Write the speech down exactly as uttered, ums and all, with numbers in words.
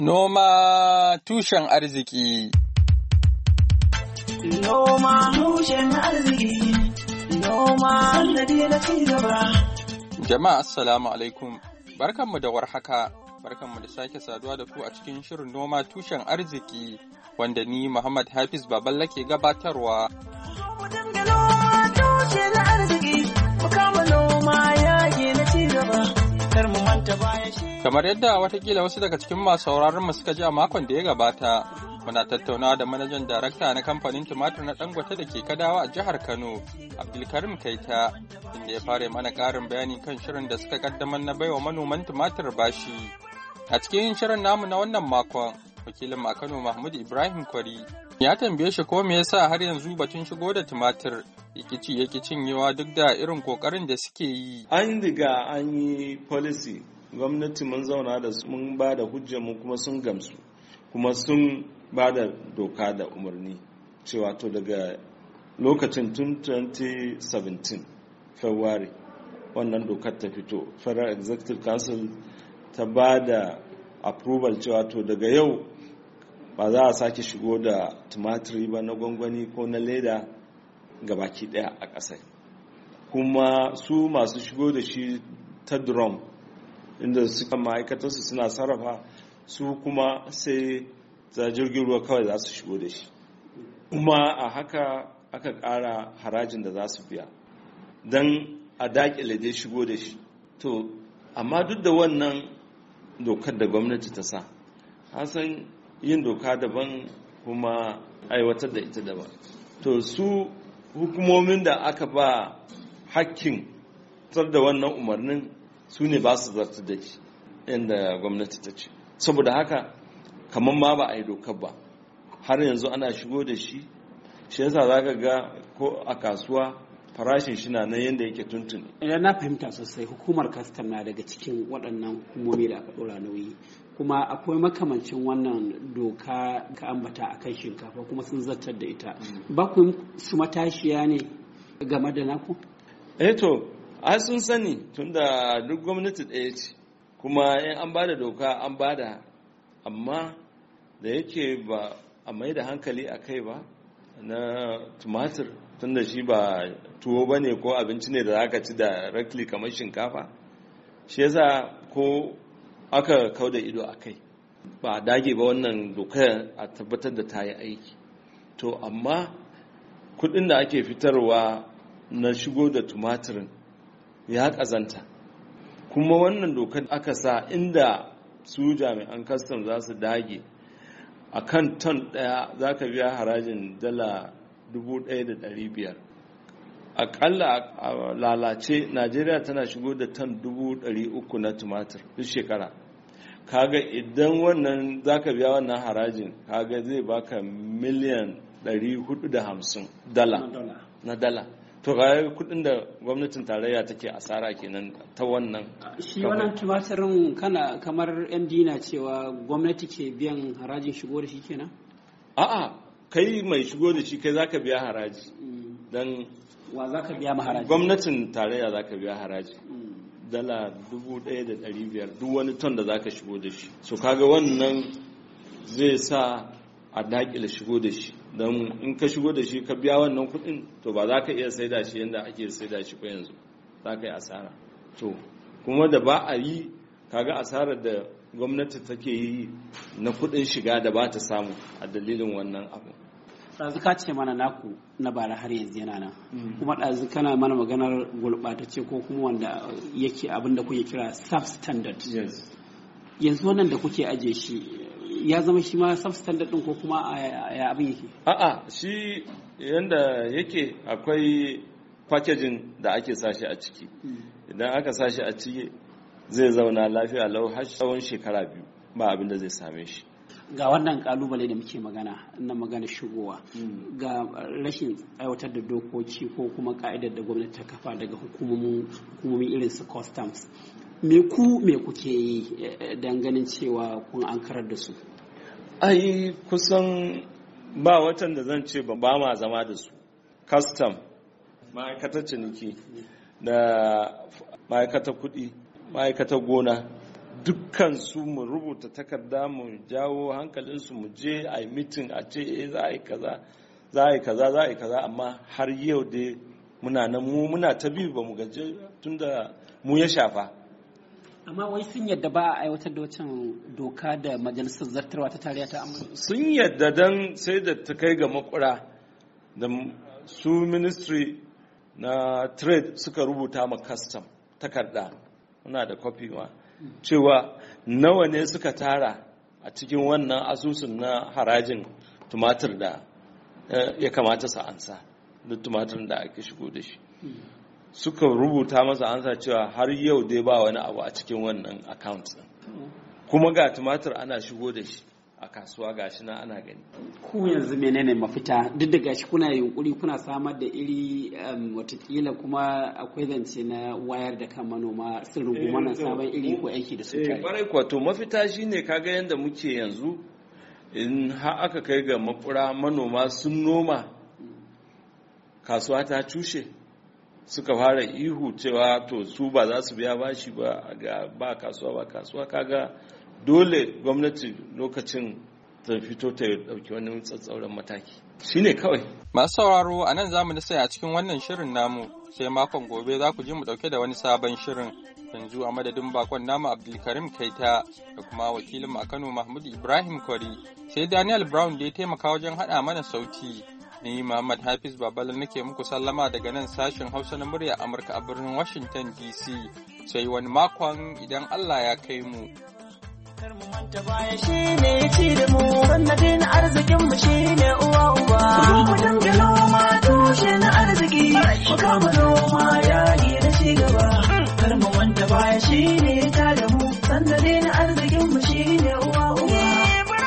Noma tushen arziki. Noma tushen arziki. Noma sannadi na ci gaba. Jama'a assalamu alaikum. Barkanmu da warhaka. Barkanmu da sake saduwa da ku a cikin shirin noma tushen arziki wanda ni Muhammad Hafiz Baballa ke gabatarwa. Mu dinga noma tushen arziki. Mu kama noma yaƙi na ci gaba. Kar mu manta baya shi. Kamar yadda watakila wasu daga cikin masu sauraron mu suka ji a makon da ya gabata, muna tattaunawa da manajan darakta na kamfanin tumatir na Dangote da ke Kadawa a jihar Kano, Abdulkarim Kaita, inda ya fara mana ƙarin bayani kan shirin da suka kaddamar na baiwa manoman tumatir bashi. A cikin shirin namu na wannan makon, wakilin a Kano Mahmud Ibrahim Kwari ya tambaye shi ko me yasa har yanzu batun shigo da tumatir yakici yaki cinyewa duk da irin kokarin da suke yi. An riga an yi policy, gwamnati mun zauna da su mun ba da hujjar mu kuma sun gamsu, kuma sun ba da doka da umarni cewa to daga lokacin tun twenty seventeen February wannan dokar ta fito, Federal Executive Council ta ba da approval cewa to daga yau ba za a sake shigo da tumatiri ba na gwangwani ko na leda gabaki daya a ƙasar, kuma su masu shigo da shi ta drum inda suka ma'aikatarsu suna sarrafa su kuma sai za jirgin ruwa kawai za su shigo da shi, kuma a haka aka ƙara harajin da za su biya don a daƙile dai shigo da shi. To amma duk da wannan dokar da gwamnati ta sa, hasan yin doka daban kuma aiwatar da ita daban. To su hukumomin da aka ba hakkin tsar da wannan umarnin su ne ba su zartar da shi inda gwamnati ta ce, saboda haka kamar ma ba a yi dokar ba, har yanzu ana shigo da shi. Shi yasa za ka ga ko a kasuwa farashin shi na nan yadda yake tuntuni. Idan na fahimta sosai, hukumar kastam na daga cikin waɗannan hukumomi da aka ɗora nauyi, kuma akwai makamancin wannan doka ka ambata a kan shinkafa kuma sun zartar da ita. Ba ku su matashiya ne game da naku? Eh to, ai sun sani tunda duk gwamnati ɗaya ce, kuma in an ba da doka an ba da, amma da yake ba a mai da hankali a kai ba na tumatir, tunda shi ba tuwo ba ne ko abinci ne da aka ci directly kamar shinkafa, shi yasa ko aka kau da ido a kai ba a dage ba wannan dokar a tabbatar da ta yi aiki. To amma kudin da ake fitarwa na shigo da tumatirin ya kazanta, kuma wannan dokar aka sa inda su jami'an kastam za su dage a kan ton ɗaya za ka biya harajin dala dubu ɗaya da ɗari biyar. Aƙalla a lalace Najeriya tana shigo da ton dubu ɗari uku na tumatir duk shekara. Kaga idan wannan za ka biya wannan harajin, kaga zai baka miliyan ɗari hudu da hamsin dala na dala. To ga kudin da gwamnatin tarayya take asara kenan ta wannan. Shi wannan tumatirin kana kamar M D na cewa gwamnati ke biyan harajin shigo da shi kenan? A'a, kai mai shigo da shi kai zaka biya haraji. Dan wa zaka biya ma haraji? Gwamnatin tarayya zaka biya haraji. Dala dubu ɗaya da ɗari biyar duk wani ton da zaka shigo da shi. So kaga wannan zai sa a daƙile shigo da shi. Don in ka shigo da shi ka biya wannan kuɗin, to ba za ka iya saida shi yadda ake saida shi ko yanzu, za ka yi asara. To kuma da ba a yi, kaga asarar da gwamnati take yi na kuɗin shiga da ba ta samu a dalilin wannan abu. Ɗazu ka ce mana naku na bara har yanzu yana nan, kuma ɗazu kana mana maganar gurɓatacce ko kuma wanda yake abin da kuke kira substandard. Yanzu wannan da kuke aje shi ya zama shi ma substandard din ko kuma ya abin yake? A'a, shi yanda yake akwai packaging da ake sashi a ciki. Idan aka sashi a ciki zai zauna lafiya lau har tsawon shekara biyu ba abin da zai same shi. Ga wannan kalubale da muke magana na magana shigowa, ga rashin aiwatar da dokoki ko kuma ka'idar da gwamnati ta kafa daga hukumomin irin su customs. Me ku me kuke yi don ganin cewa kun ankarar da su? Ai kusan ba watan da zan ce ba ma zama da su. Custom, ma'aikatar ciniki da ma'aikatar kuɗi, ma'aikatar gona, dukkan su mu rubuta takarda mu jawo hankalinsu mu je a yi mitin a ce eh za a yi kaza za a yi kaza za a yi kaza amma har yau dai muna nan mu muna ta biyu ba mu gaje tunda mu ya shafa. Amma wai sun yadda ba a aiwatar da wancan doka da majalisar zartarwa ta tarayya ta amma sun yadda dan sai da ta kai ga makura da su ministry na trade suka rubuta ma custom takarda muna da copy ma cewa nawa ne suka tara a cikin wannan asusun na harajin tumatir da ya kamata su ansa da tumatir da ake shigo da shi suka rubuta masa ansa cewa har yau dai ba wani abu a cikin wannan account din kuma ga tumatir ana shigo da shi a kasuwa gashi na ana gani. Ku yanzu menene mafita duk da gashi kuna yunkuri kuna samar da iri watakila kuma akwai zance na wayar da kan manoma sun rungu mana sabon iri ko aiki da su tare. Kwarai kuwa to mafita shine kaga yanda muke yanzu in har aka kai ga makura manoma sun noma kasuwa ta cushe suka fara ihu cewa to su ba za su biya bashi ba ga ba kasuwa ba kasuwa kaga dole gwamnati lokacin ta fito ta dauki wani tsatsauran mataki shine kawai. Masu sauraro a nan zamu da sai a cikin wannan shirin namu sai makon gobe za ku ji mu dauke da wani sabon shirin. Yanzu a madadin bakon namu Abdulkarim Kaita da kuma wakilin a Kano Mahmud Ibrahim Kwari sai Daniel Brown da ya taimaka wajen hada mana sauti. Ni Muhammad Hafiz Babala nake muku sallama daga nan sashen Hausa na murya Amurka a birnin Washington D C sai wani makon idan Allah ya kai mu. Kar mu manta baya shine ci da mu sannadin arzikin mu shine uwa uba mu dinga noma tushe na arziki mu kama noma yayi na ci gaba kar mu manta baya shine ta da